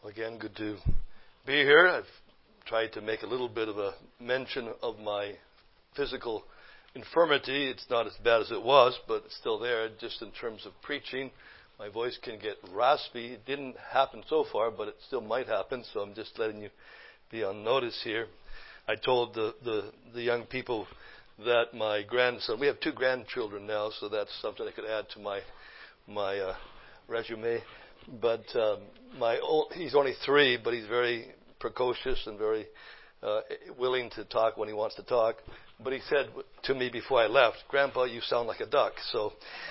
Again, good to be here. I've tried to make a little bit of a mention of my physical infirmity. It's not as bad as it was, but it's still there. Just in terms of preaching, my voice can get raspy. It didn't happen so far, but it still might happen, so I'm just letting you be on notice here. I told the young people that my grandson, we have 2 grandchildren now, so that's something I could add to my resume. But he's only 3, but he's very precocious and very willing to talk when he wants to talk. But he said to me before I left, "Grandpa, you sound like a duck." So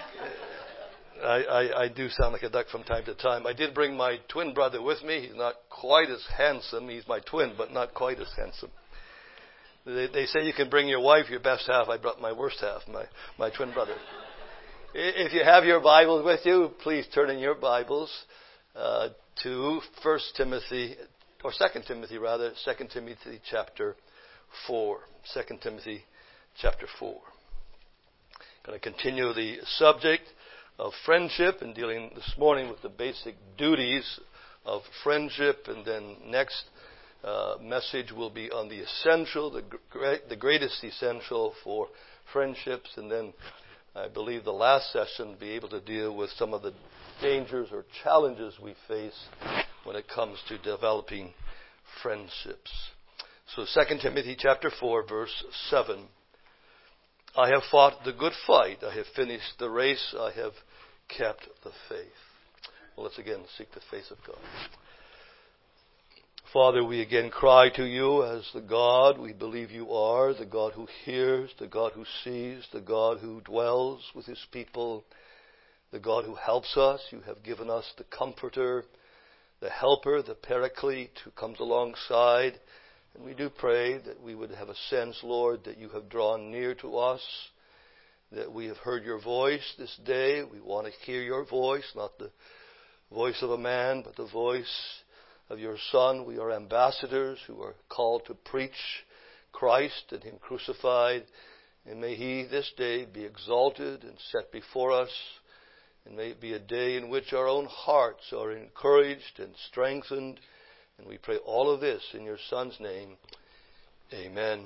I do sound like a duck from time to time. I did bring my twin brother with me. He's not quite as handsome. He's my twin, but not quite as handsome. They say you can bring your wife, your best half. I brought my worst half, my twin brother. If you have your Bibles with you, please turn in your Bibles to 2 Timothy chapter 4. 2 Timothy chapter 4. Going to continue the subject of friendship and dealing this morning with the basic duties of friendship, and then next message will be on the essential, the greatest essential for friendships, and then I believe the last session will be able to deal with some of the dangers or challenges we face when it comes to developing friendships. So 2 Timothy chapter 4, verse 7. I have fought the good fight. I have finished the race. I have kept the faith. Well, let's again seek the face of God. Father, we again cry to you as the God we believe you are, the God who hears, the God who sees, the God who dwells with his people, the God who helps us. You have given us the Comforter, the Helper, the Paraclete who comes alongside. And we do pray that we would have a sense, Lord, that you have drawn near to us, that we have heard your voice this day. We want to hear your voice, not the voice of a man, but the voice of your Son. We are ambassadors who are called to preach Christ and him crucified. And may he this day be exalted and set before us. And may it be a day in which our own hearts are encouraged and strengthened. And we pray all of this in your Son's name. Amen.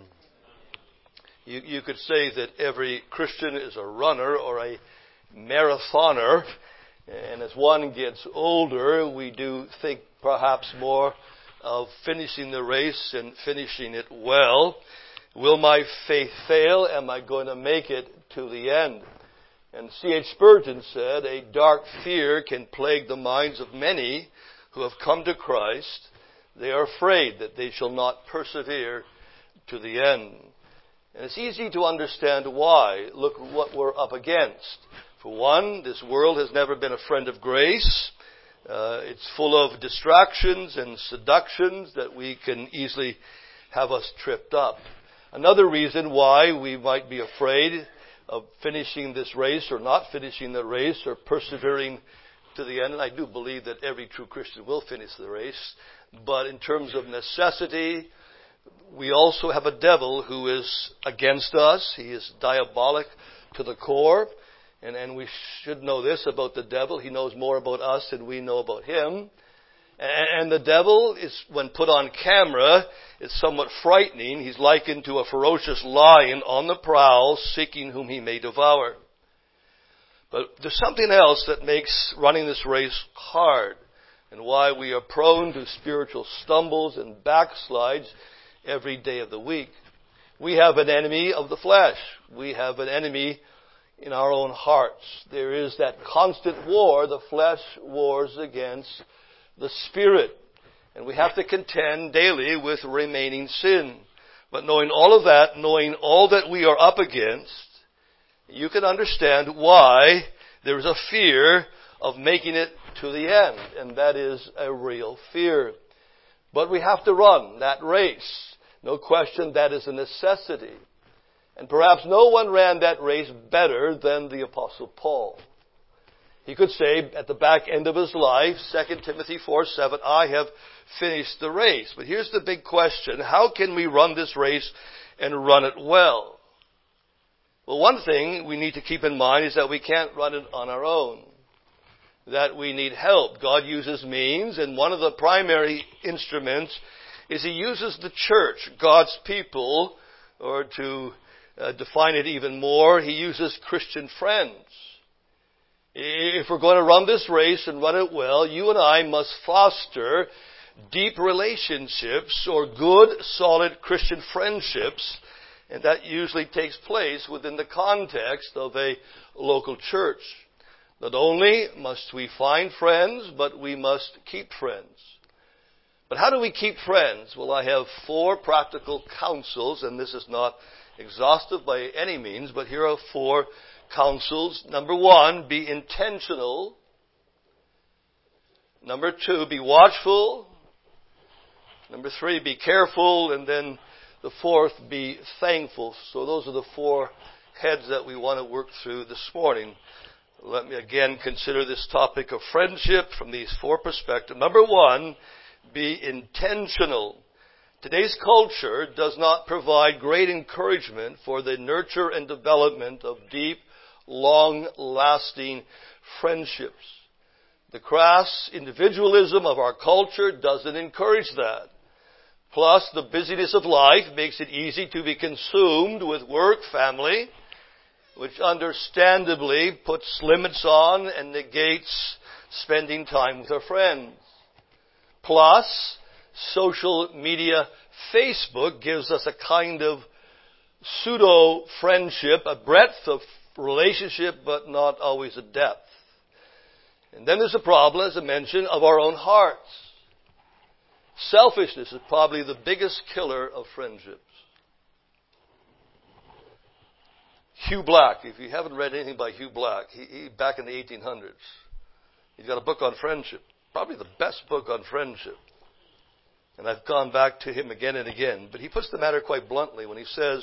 You could say that every Christian is a runner or a marathoner. And as one gets older, we do think perhaps more of finishing the race and finishing it well. Will my faith fail? Am I going to make it to the end? And C.H. Spurgeon said, a dark fear can plague the minds of many who have come to Christ. They are afraid that they shall not persevere to the end. And it's easy to understand why. Look what we're up against. For one, this world has never been a friend of grace. It's full of distractions and seductions that we can easily have us tripped up. Another reason why we might be afraid of finishing this race or not finishing the race or persevering to the end, and I do believe that every true Christian will finish the race, but in terms of necessity, we also have a devil who is against us. He is diabolic to the core. And we should know this about the devil. He knows more about us than we know about him. And the devil is, when put on camera, is somewhat frightening. He's likened to a ferocious lion on the prowl, seeking whom he may devour. But there's something else that makes running this race hard, and why we are prone to spiritual stumbles and backslides every day of the week. We have an enemy of the flesh. We have an enemy in our own hearts. There is that constant war. The flesh wars against the spirit. And we have to contend daily with remaining sin. But knowing all of that, knowing all that we are up against, you can understand why there is a fear of making it to the end. And that is a real fear. But we have to run that race. No question, that is a necessity. And perhaps no one ran that race better than the Apostle Paul. He could say at the back end of his life, 2 Timothy 4:7, I have finished the race. But here's the big question. How can we run this race and run it well? Well, one thing we need to keep in mind is that we can't run it on our own. that we need help. God uses means, and one of the primary instruments is He uses the church, God's people, or to define it even more, He uses Christian friends. If we're going to run this race and run it well, you and I must foster deep relationships or good, solid Christian friendships, and that usually takes place within the context of a local church. Not only must we find friends, but we must keep friends. But how do we keep friends? Well, I have 4 practical counsels, and this is not exhaustive by any means, but here are 4 counsels. Number 1, be intentional. Number 2, be watchful. Number 3, be careful. And then the 4th, be thankful. So those are the 4 heads that we want to work through this morning. Let me again consider this topic of friendship from these 4 perspectives. Number 1, be intentional. Today's culture does not provide great encouragement for the nurture and development of deep, long-lasting friendships. The crass individualism of our culture doesn't encourage that. Plus, the busyness of life makes it easy to be consumed with work, family, which understandably puts limits on and negates spending time with our friends. Plus, social media, Facebook gives us a kind of pseudo-friendship, a breadth of relationship, but not always a depth. And then there's a problem, as I mentioned, of our own hearts. Selfishness is probably the biggest killer of friendships. Hugh Black, if you haven't read anything by Hugh Black, he back in the 1800s, he's got a book on friendship, probably the best book on friendship. And I've gone back to him again and again. But he puts the matter quite bluntly when he says,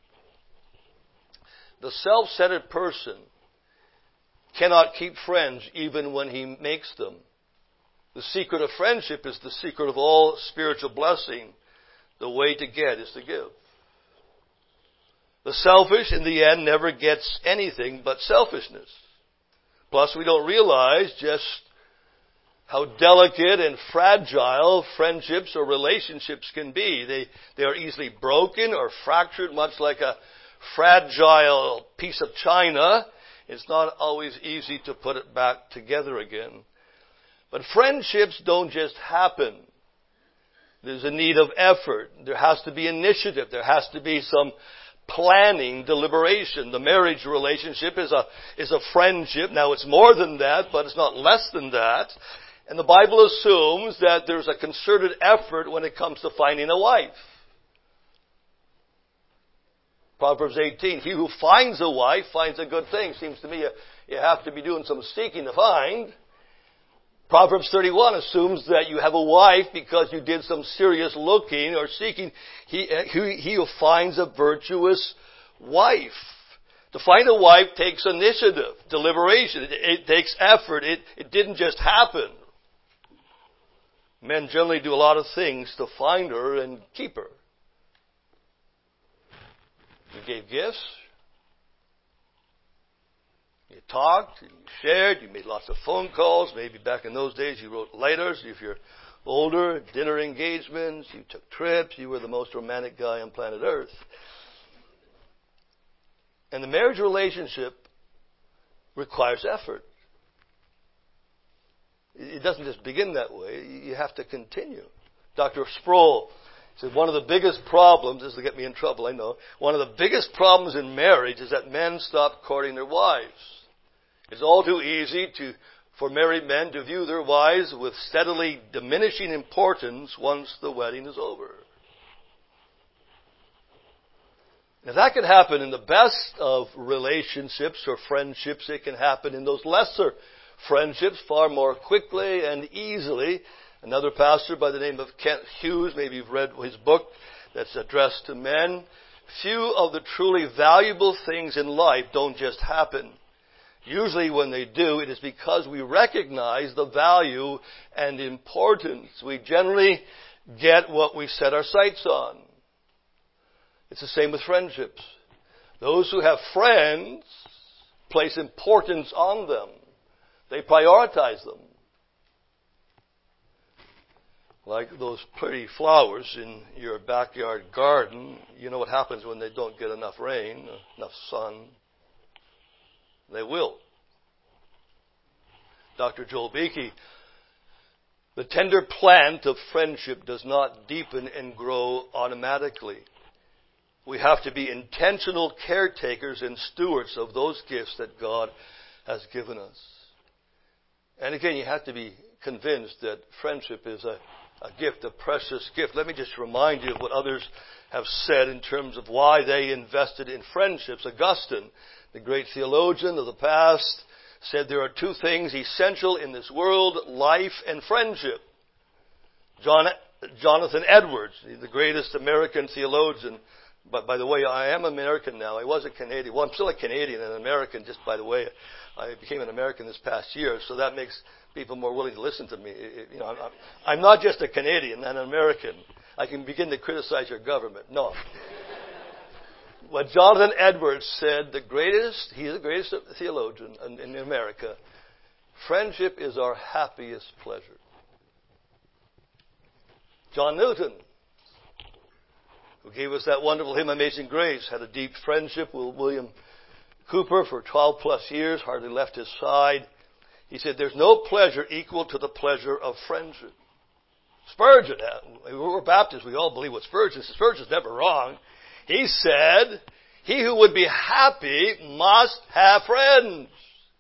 the self-centered person cannot keep friends even when he makes them. The secret of friendship is the secret of all spiritual blessing. The way to get is to give. The selfish, in the end, never gets anything but selfishness. Plus, we don't realize just how delicate and fragile friendships or relationships can be. They are easily broken or fractured, much like a fragile piece of china. It's not always easy to put it back together again. But friendships don't just happen. There's a need of effort. There has to be initiative. There has to be some planning, deliberation. The marriage relationship is a friendship. Now, it's more than that, but it's not less than that. And the Bible assumes that there's a concerted effort when it comes to finding a wife. Proverbs 18, he who finds a wife finds a good thing. Seems to me you have to be doing some seeking to find. Proverbs 31 assumes that you have a wife because you did some serious looking or seeking. He who finds a virtuous wife. To find a wife takes initiative, deliberation. It takes effort. It didn't just happen. Men generally do a lot of things to find her and keep her. You gave gifts. You talked, you shared, you made lots of phone calls. Maybe back in those days you wrote letters. If you're older, dinner engagements, you took trips. You were the most romantic guy on planet Earth. And the marriage relationship requires effort. It doesn't just begin that way. You have to continue. Dr. Sproul said one of the biggest problems, this will get me in trouble, I know, one of the biggest problems in marriage is that men stop courting their wives. It's all too easy for married men to view their wives with steadily diminishing importance once the wedding is over. Now that can happen in the best of relationships or friendships. It can happen in those lesser friendships far more quickly and easily. Another pastor by the name of Kent Hughes, maybe you've read his book that's addressed to men. Few of the truly valuable things in life don't just happen. Usually when they do, it is because we recognize the value and importance. We generally get what we set our sights on. It's the same with friendships. Those who have friends place importance on them. They prioritize them. Like those pretty flowers in your backyard garden, you know what happens when they don't get enough rain, enough sun. They will. Dr. Joel Beakey, the tender plant of friendship does not deepen and grow automatically. We have to be intentional caretakers and stewards of those gifts that God has given us. And again, you have to be convinced that friendship is a gift, a precious gift. Let me just remind you of what others have said in terms of why they invested in friendships. Augustine, the great theologian of the past, said there are two things essential in this world, life and friendship. Jonathan Edwards, the greatest American theologian. But by the way, I am American now. I was a Canadian. Well, I'm still a Canadian and an American, just by the way. I became an American this past year, so that makes people more willing to listen to me. You know, I'm not just a Canadian, I'm an American. I can begin to criticize your government. No. What Jonathan Edwards said, he's the greatest theologian in America, friendship is our happiest pleasure. John Newton, who gave us that wonderful hymn, Amazing Grace, had a deep friendship with William Cooper for 12 plus years, hardly left his side. He said, there's no pleasure equal to the pleasure of friendship. Spurgeon, we're Baptists, we all believe what Spurgeon says. Spurgeon's never wrong. He said, he who would be happy must have friends.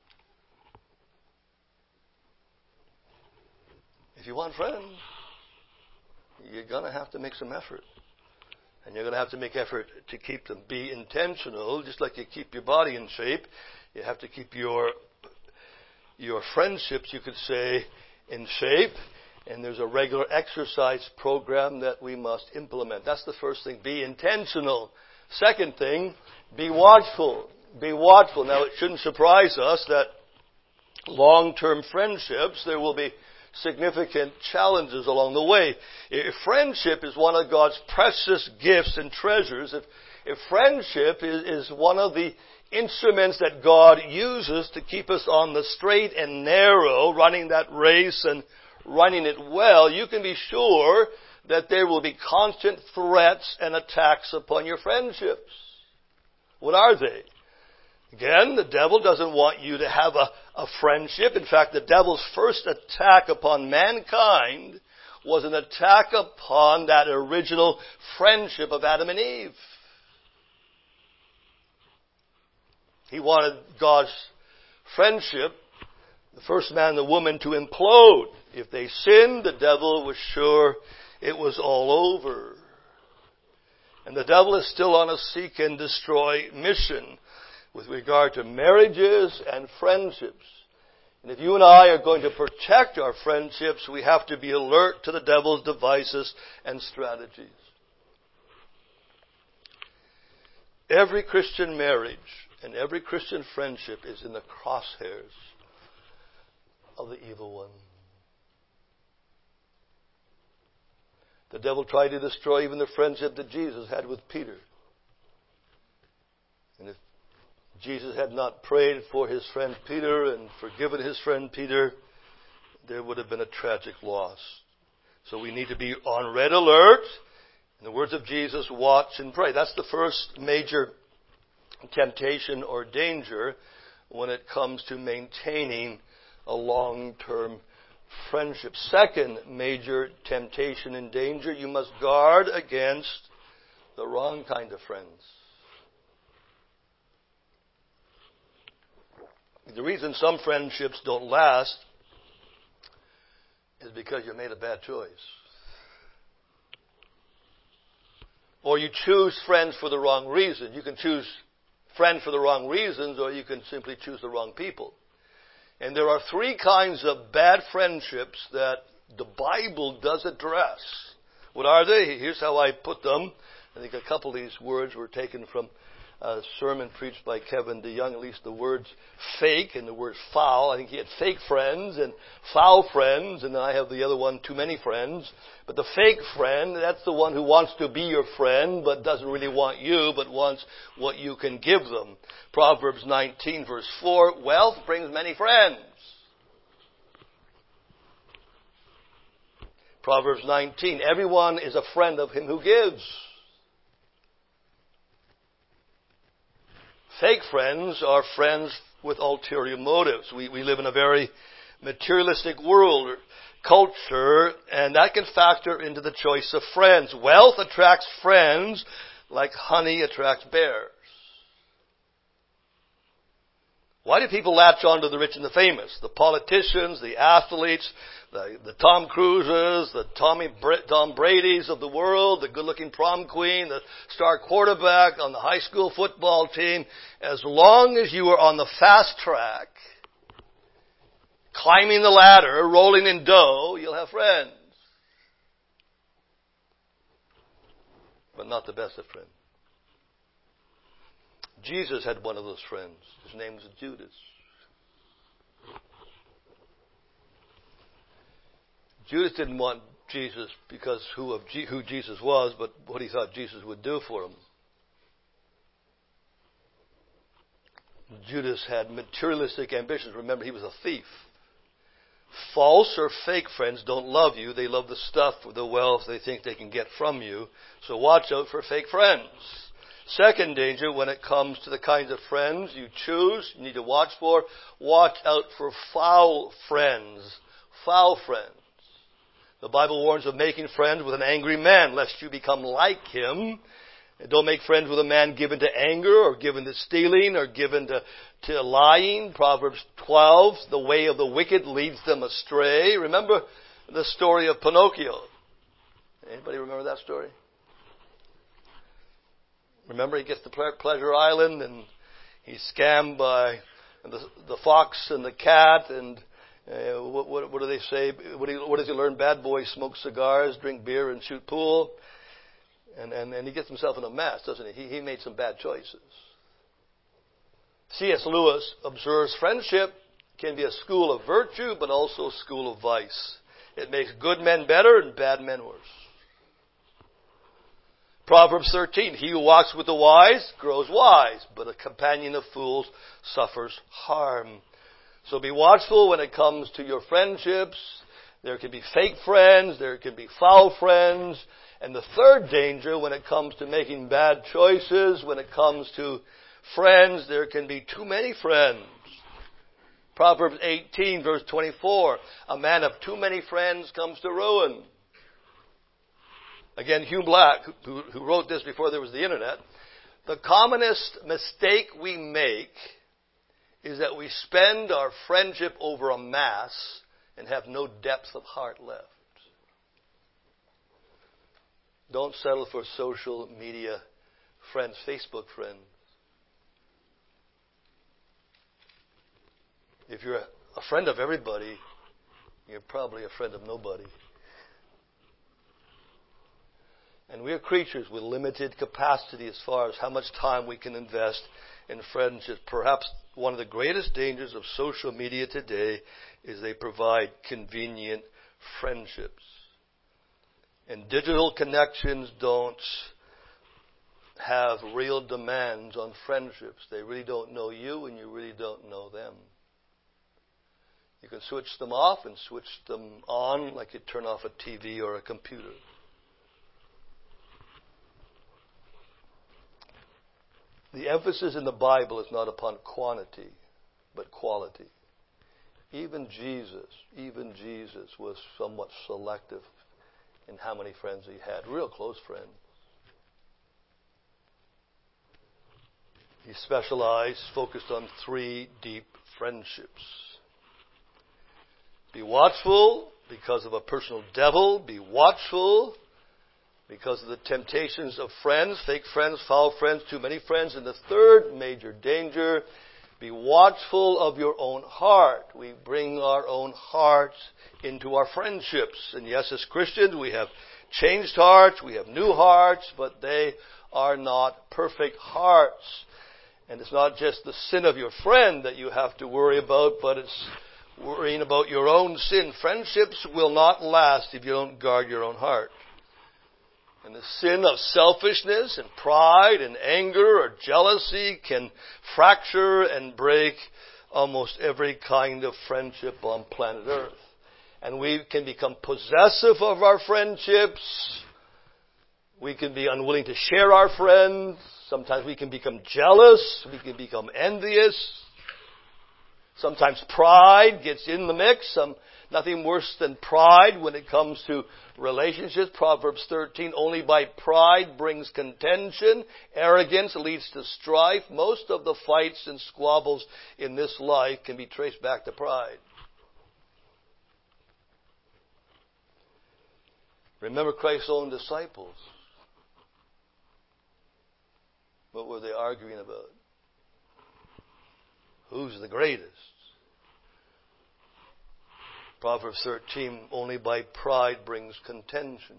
If you want friends, you're going to have to make some effort. And you're going to have to make effort to keep them. Be intentional, just like you keep your body in shape. You have to keep your friendships, you could say, in shape. And there's a regular exercise program that we must implement. That's the first thing. Be intentional. Second thing, be watchful. Be watchful. Now, it shouldn't surprise us that long-term friendships, there will be significant challenges along the way. If friendship is one of God's precious gifts and treasures, if friendship is one of the instruments that God uses to keep us on the straight and narrow, running that race and running it well, you can be sure that there will be constant threats and attacks upon your friendships. What are they? Again, the devil doesn't want you to have a friendship. In fact, the devil's first attack upon mankind was an attack upon that original friendship of Adam and Eve. He wanted God's friendship, the first man and the woman, to implode. If they sinned, the devil was sure it was all over. And the devil is still on a seek and destroy mission with regard to marriages and friendships. And if you and I are going to protect our friendships, we have to be alert to the devil's devices and strategies. Every Christian marriage and every Christian friendship is in the crosshairs of the evil one. The devil tried to destroy even the friendship that Jesus had with Peter. And if Jesus had not prayed for his friend Peter and forgiven his friend Peter, there would have been a tragic loss. So we need to be on red alert. In the words of Jesus, watch and pray. That's the first major temptation or danger when it comes to maintaining a long-term friendship. Second major temptation and danger, you must guard against the wrong kind of friends. The reason some friendships don't last is because you made a bad choice. Or you choose friends for the wrong reason. You can choose friends for the wrong reasons, or you can simply choose the wrong people. And there are three kinds of bad friendships that the Bible does address. What are they? Here's how I put them. I think a couple of these words were taken from a sermon preached by Kevin DeYoung, at least the words fake and the word foul. I think he had fake friends and foul friends, and then I have the other one, too many friends. But the fake friend, that's the one who wants to be your friend, but doesn't really want you, but wants what you can give them. Proverbs 19 verse 4, wealth brings many friends. Proverbs 19, everyone is a friend of him who gives. Fake friends are friends with ulterior motives. We live in a very materialistic world, culture, and that can factor into the choice of friends. Wealth attracts friends like honey attracts bears. Why do people latch on to the rich and the famous? The politicians, the athletes, the Tom Cruises, the Tom Brady's of the world, the good-looking prom queen, the star quarterback on the high school football team. As long as you are on the fast track, climbing the ladder, rolling in dough, you'll have friends. But not the best of friends. Jesus had one of those friends. His name was Judas. Judas didn't want Jesus because who Jesus was, but what he thought Jesus would do for him. Judas had materialistic ambitions. Remember, he was a thief. False or fake friends don't love you. They love the stuff, the wealth they think they can get from you. So watch out for fake friends. Second danger, when it comes to the kinds of friends you choose, you need to watch for. Watch out for foul friends. Foul friends. The Bible warns of making friends with an angry man, lest you become like him. And don't make friends with a man given to anger, or given to stealing, or given to lying. Proverbs 12, the way of the wicked leads them astray. Remember the story of Pinocchio. Anybody remember that story? Remember, he gets to Pleasure Island, and he's scammed by the fox and the cat, and what do they say? What does he learn? Bad boys smoke cigars, drink beer, and shoot pool. And he gets himself in a mess, doesn't he? He made some bad choices. C.S. Lewis observes friendship can be a school of virtue, but also a school of vice. It makes good men better and bad men worse. Proverbs 13, he who walks with the wise grows wise, but a companion of fools suffers harm. So be watchful when it comes to your friendships. There can be fake friends, there can be foul friends. And the third danger when it comes to making bad choices, when it comes to friends, there can be too many friends. Proverbs 18, verse 24, a man of too many friends comes to ruin. Again, Hugh Black, who wrote this before there was the internet, the commonest mistake we make is that we spend our friendship over a mass and have no depth of heart left. Don't settle for social media friends, Facebook friends. If you're a friend of everybody, you're probably a friend of nobody. And we are creatures with limited capacity as far as how much time we can invest in friendship. Perhaps one of the greatest dangers of social media today is they provide convenient friendships. And digital connections don't have real demands on friendships. They really don't know you, and you really don't know them. You can switch them off and switch them on like you turn off a TV or a computer. The emphasis in the Bible is not upon quantity, but quality. Even Jesus was somewhat selective in how many friends he had. Real close friends. He specialized, focused on 3 deep friendships. Be watchful because of a personal devil. Be watchful because of the temptations of friends, fake friends, foul friends, too many friends. And the third major danger, be watchful of your own heart. We bring our own hearts into our friendships. And yes, as Christians, we have changed hearts, we have new hearts, but they are not perfect hearts. And it's not just the sin of your friend that you have to worry about, but it's worrying about your own sin. Friendships will not last if you don't guard your own heart. And the sin of selfishness and pride and anger or jealousy can fracture and break almost every kind of friendship on planet Earth. And we can become possessive of our friendships. We can be unwilling to share our friends. Sometimes we can become jealous. We can become envious. Sometimes pride gets in the mix. Nothing worse than pride when it comes to relationships. Proverbs 13, only by pride brings contention. Arrogance leads to strife. Most of the fights and squabbles in this life can be traced back to pride. Remember Christ's own disciples. What were they arguing about? Who's the greatest? Proverbs 13, only by pride brings contention.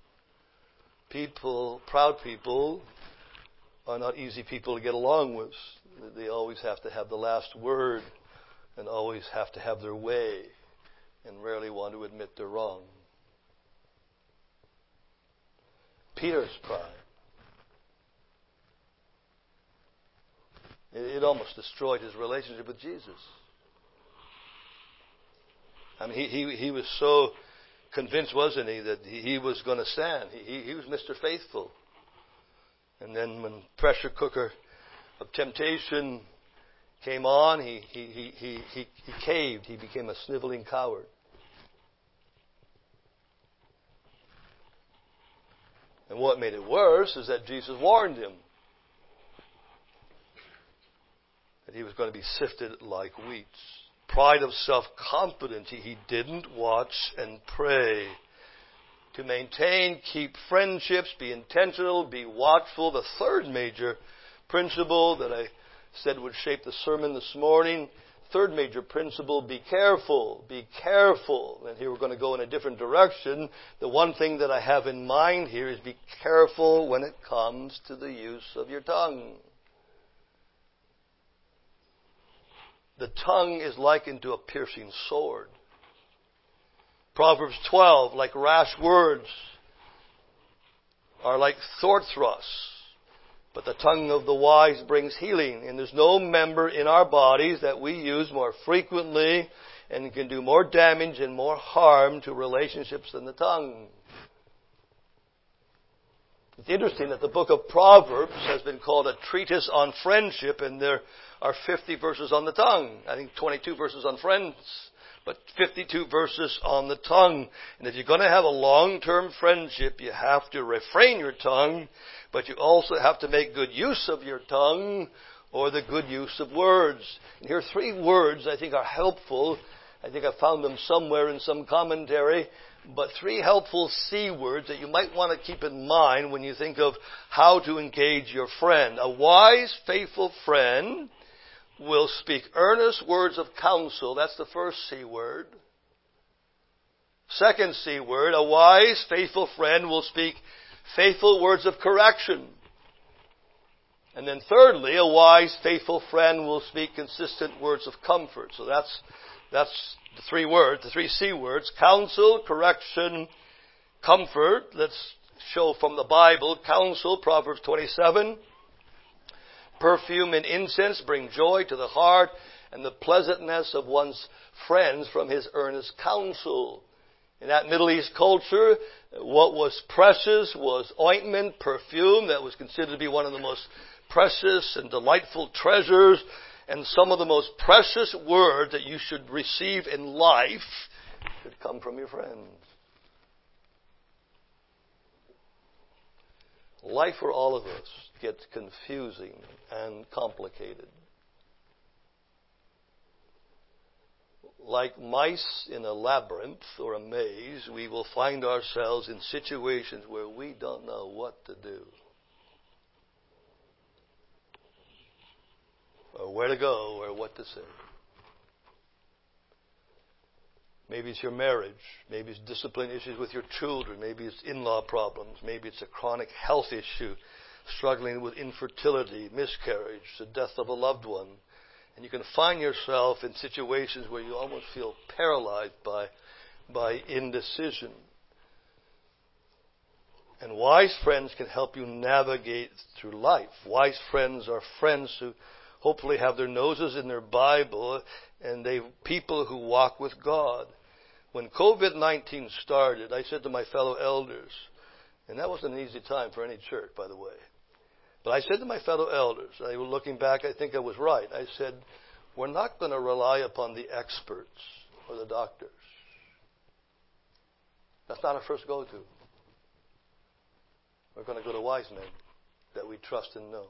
Proud people are not easy people to get along with. They always have to have the last word and always have to have their way and rarely want to admit they're wrong. Peter's pride. It almost destroyed his relationship with Jesus. I mean, he was so convinced, wasn't he, that he was going to stand. He was Mr. Faithful. And then when pressure cooker of temptation came on, he caved. He became a sniveling coward. And what made it worse is that Jesus warned him that he was going to be sifted like wheat. Pride of self-confidence. He didn't watch and pray. To maintain, keep friendships, be intentional, be watchful. The third major principle that I said would shape the sermon this morning, third major principle, be careful. Be careful. And here we're going to go in a different direction. The one thing that I have in mind here is be careful when it comes to the use of your tongue. The tongue is likened to a piercing sword. Proverbs 12, like rash words, are like sword thrusts. But the tongue of the wise brings healing. And there's no member in our bodies that we use more frequently and can do more damage and more harm to relationships than the tongue. It's interesting that the book of Proverbs has been called a treatise on friendship, and there are 50 verses on the tongue. I think 22 verses on friends, but 52 verses on the tongue. And if you're going to have a long-term friendship, you have to refrain your tongue, but you also have to make good use of your tongue or the good use of words. And here are 3 words I think are helpful. I think I found them somewhere in some commentary. But 3 helpful C words that you might want to keep in mind when you think of how to engage your friend. A wise, faithful friend will speak earnest words of counsel. That's the first C word. Second C word, a wise, faithful friend will speak faithful words of correction. And then thirdly, a wise, faithful friend will speak consistent words of comfort. So that's the 3 words, the 3 C words: counsel, correction, comfort. Let's show from the Bible. Counsel, Proverbs 27. Perfume and incense bring joy to the heart, and the pleasantness of one's friends from his earnest counsel. In that Middle East culture, what was precious was ointment, perfume. That was considered to be one of the most precious and delightful treasures. And some of the most precious words that you should receive in life should come from your friends. Life for all of us gets confusing and complicated. Like mice in a labyrinth or a maze, we will find ourselves in situations where we don't know what to do, or where to go, or what to say. Maybe it's your marriage. Maybe it's discipline issues with your children. Maybe it's in-law problems. Maybe it's a chronic health issue, struggling with infertility, miscarriage, the death of a loved one. And you can find yourself in situations where you almost feel paralyzed by indecision. And wise friends can help you navigate through life. Wise friends are friends who hopefully have their noses in their Bible, and they people who walk with God. When COVID-19 started, I said to my fellow elders, and that wasn't an easy time for any church, by the way. But I said to my fellow elders, looking back, I think I was right. I said, we're not going to rely upon the experts or the doctors. That's not our first go-to. We're going to go to wise men that we trust and know.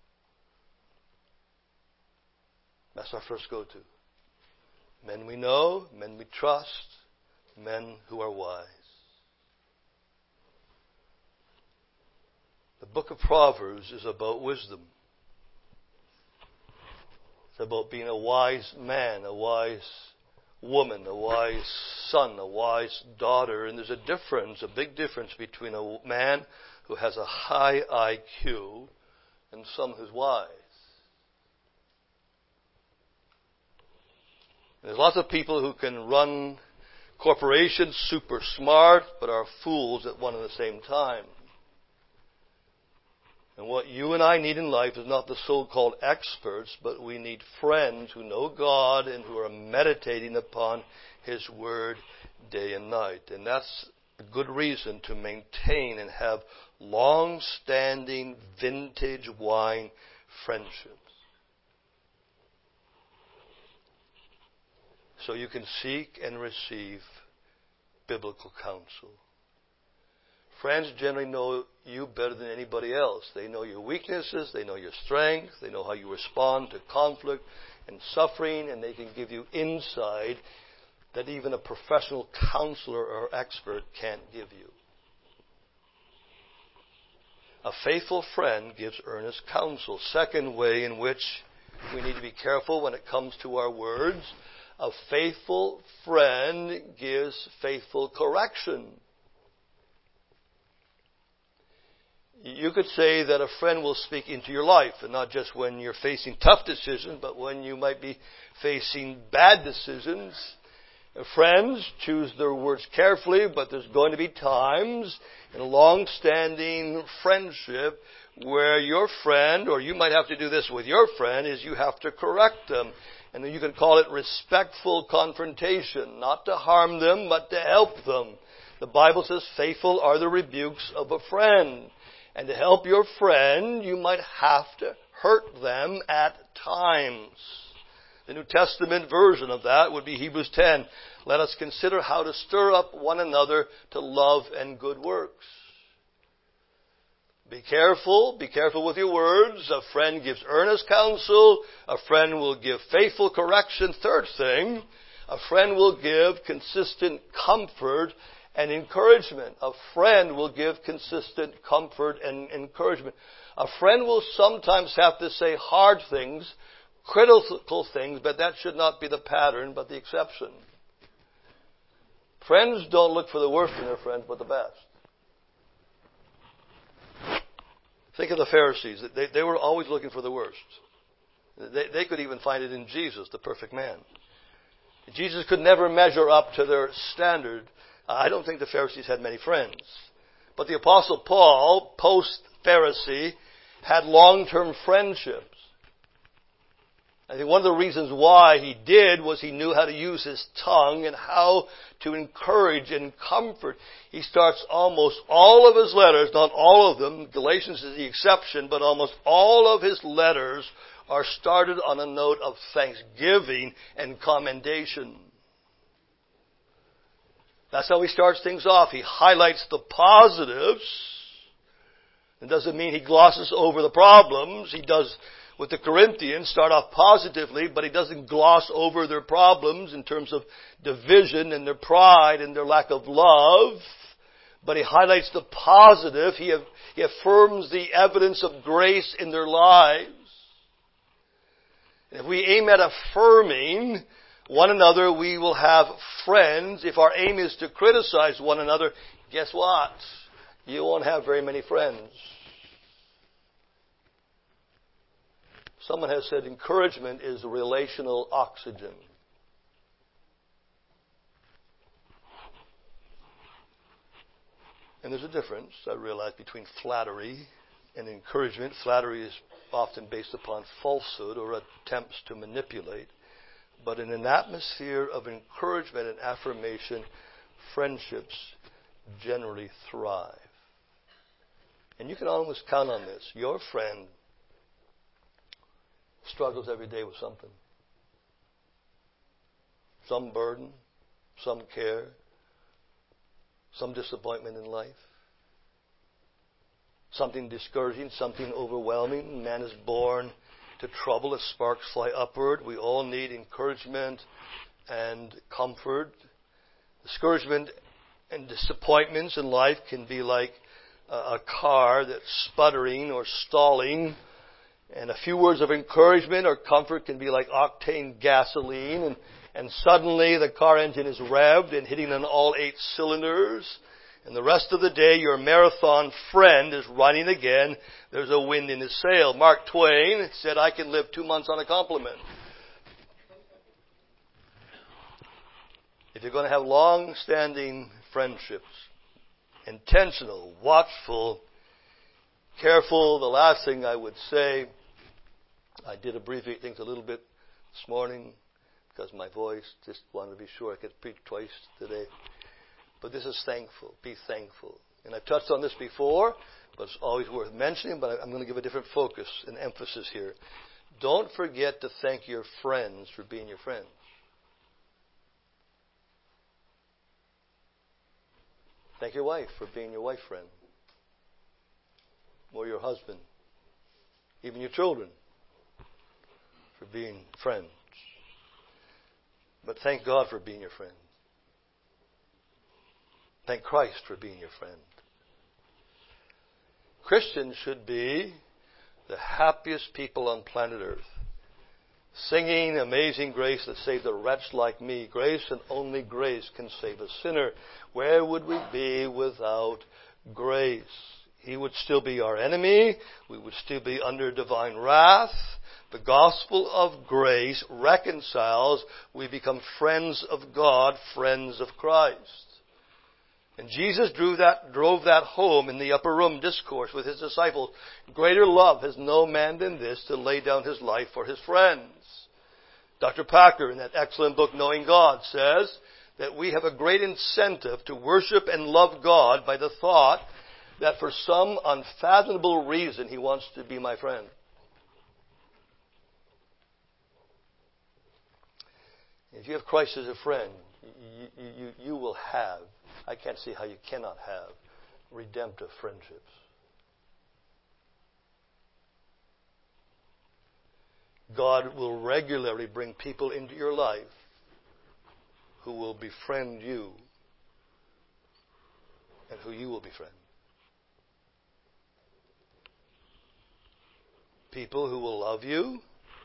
That's our first go-to. Men we know, men we trust, men who are wise. The book of Proverbs is about wisdom. It's about being a wise man, a wise woman, a wise son, a wise daughter. And there's a difference, a big difference between a man who has a high IQ and someone who's wise. And there's lots of people who can run corporations super smart, but are fools at one and the same time. And what you and I need in life is not the so-called experts, but we need friends who know God and who are meditating upon His Word day and night. And that's a good reason to maintain and have long-standing vintage wine friendships. So you can seek and receive biblical counsel. Friends generally know you better than anybody else. They know your weaknesses, they know your strength, they know how you respond to conflict and suffering, and they can give you insight that even a professional counselor or expert can't give you. A faithful friend gives earnest counsel. Second way in which we need to be careful when it comes to our words, a faithful friend gives faithful correction. You could say that a friend will speak into your life, and not just when you're facing tough decisions, but when you might be facing bad decisions. Friends choose their words carefully, but there's going to be times in a long-standing friendship where your friend, or you might have to do this with your friend, is you have to correct them. And you can call it respectful confrontation, not to harm them, but to help them. The Bible says, faithful are the rebukes of a friend. And to help your friend, you might have to hurt them at times. The New Testament version of that would be Hebrews 10. Let us consider how to stir up one another to love and good works. Be careful with your words. A friend gives earnest counsel. A friend will give faithful correction. Third thing, a friend will give consistent comfort and encouragement. A friend will give consistent comfort and encouragement. A friend will sometimes have to say hard things, critical things, but that should not be the pattern, but the exception. Friends don't look for the worst in their friends, but the best. Think of the Pharisees. They were always looking for the worst. They could even find it in Jesus, the perfect man. Jesus could never measure up to their standard. I don't think the Pharisees had many friends. But the Apostle Paul, post-Pharisee, had long-term friendships. I think one of the reasons why he did was he knew how to use his tongue and how to encourage and comfort. He starts almost all of his letters, not all of them, Galatians is the exception, but almost all of his letters are started on a note of thanksgiving and commendation. That's how he starts things off. He highlights the positives. It doesn't mean he glosses over the problems. He does, with the Corinthians, start off positively, but he doesn't gloss over their problems in terms of division and their pride and their lack of love. But he highlights the positive. He affirms the evidence of grace in their lives. And if we aim at affirming one another, we will have friends. If our aim is to criticize one another, guess what? You won't have very many friends. Someone has said encouragement is relational oxygen. And there's a difference, I realize, between flattery and encouragement. Flattery is often based upon falsehood or attempts to manipulate. But in an atmosphere of encouragement and affirmation, friendships generally thrive. And you can almost count on this. Your friend struggles every day with something. Some burden, some care, some disappointment in life, something discouraging, something overwhelming. Man is born to trouble as sparks fly upward. We all need encouragement and comfort. Discouragement and disappointments in life can be like a car that's sputtering or stalling. And a few words of encouragement or comfort can be like octane gasoline. And suddenly the car engine is revved and hitting on all 8 cylinders. And the rest of the day, your marathon friend is running again. There's a wind in his sail. Mark Twain said, "I can live 2 months on a compliment." If you're going to have long-standing friendships, intentional, watchful, careful, the last thing I would say, I did abbreviate things a little bit this morning because my voice, just wanted to be sure I could preach twice today. But this is thankful. Be thankful. And I've touched on this before, but it's always worth mentioning, but I'm going to give a different focus and emphasis here. Don't forget to thank your friends for being your friends. Thank your wife for being your wife friend. Or your husband. Even your children for being friends. But thank God for being your friend. Thank Christ for being your friend. Christians should be the happiest people on planet Earth. Singing Amazing Grace that saved a wretch like me. Grace and only grace can save a sinner. Where would we be without grace? He would still be our enemy. We would still be under divine wrath. The gospel of grace reconciles. We become friends of God, friends of Christ. And Jesus drove that home in the upper room discourse with his disciples. Greater love has no man than this, to lay down his life for his friends. Dr. Packer, in that excellent book, Knowing God, says that we have a great incentive to worship and love God by the thought that for some unfathomable reason he wants to be my friend. If you have Christ as a friend, you will have, I can't see how you cannot have, redemptive friendships. God will regularly bring people into your life who will befriend you and who you will befriend. People who will love you,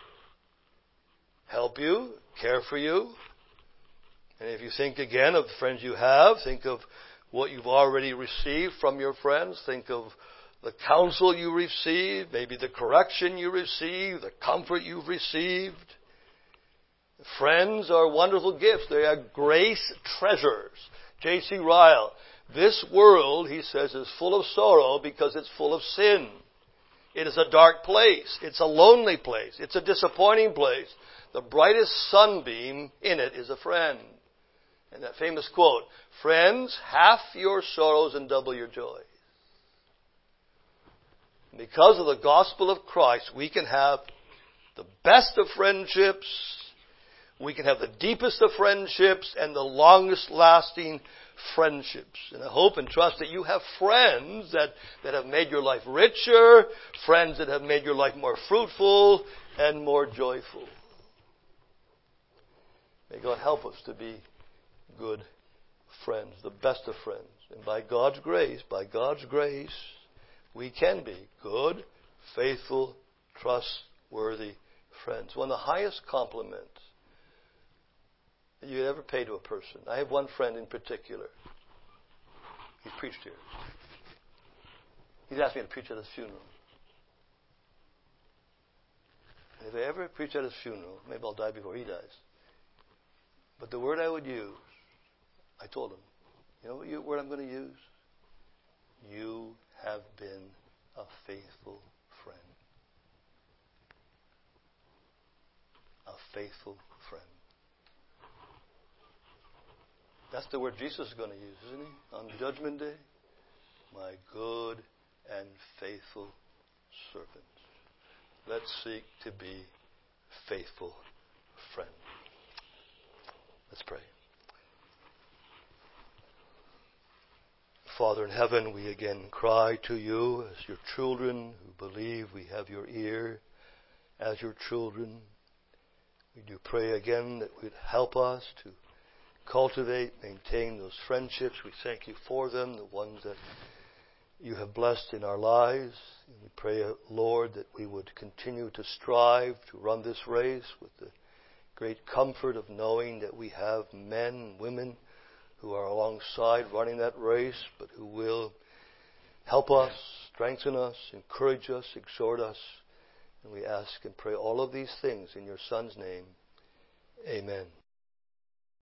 help you, care for you. And if you think again of the friends you have, think of what you've already received from your friends. Think of the counsel you received, maybe the correction you received, the comfort you've received. Friends are wonderful gifts. They are grace treasures. J.C. Ryle, this world, he says, is full of sorrow because it's full of sin. It is a dark place. It's a lonely place. It's a disappointing place. The brightest sunbeam in it is a friend. And that famous quote, friends, half your sorrows and double your joys. Because of the gospel of Christ, we can have the best of friendships, we can have the deepest of friendships, and the longest lasting friendships. And I hope and trust that you have friends that have made your life richer, friends that have made your life more fruitful and more joyful. May God help us to be good friends, the best of friends. And by God's grace, we can be good, faithful, trustworthy friends. One of the highest compliments that you could ever pay to a person. I have one friend in particular. He preached here. He's asked me to preach at his funeral. And if I ever preach at his funeral, maybe I'll die before he dies. But the word I would use, I told him, you know what word I'm going to use? You have been a faithful friend. A faithful friend. That's the word Jesus is going to use, isn't he? On Judgment Day. My good and faithful servant. Let's seek to be faithful friends. Let's pray. Father in heaven, we again cry to you as your children who believe we have your ear as your children. We do pray again that you'd help us to cultivate, maintain those friendships. We thank you for them, the ones that you have blessed in our lives. And we pray, Lord, that we would continue to strive to run this race with the great comfort of knowing that we have men and women who are alongside running that race, but who will help us, strengthen us, encourage us, exhort us. And we ask and pray all of these things in your Son's name. Amen.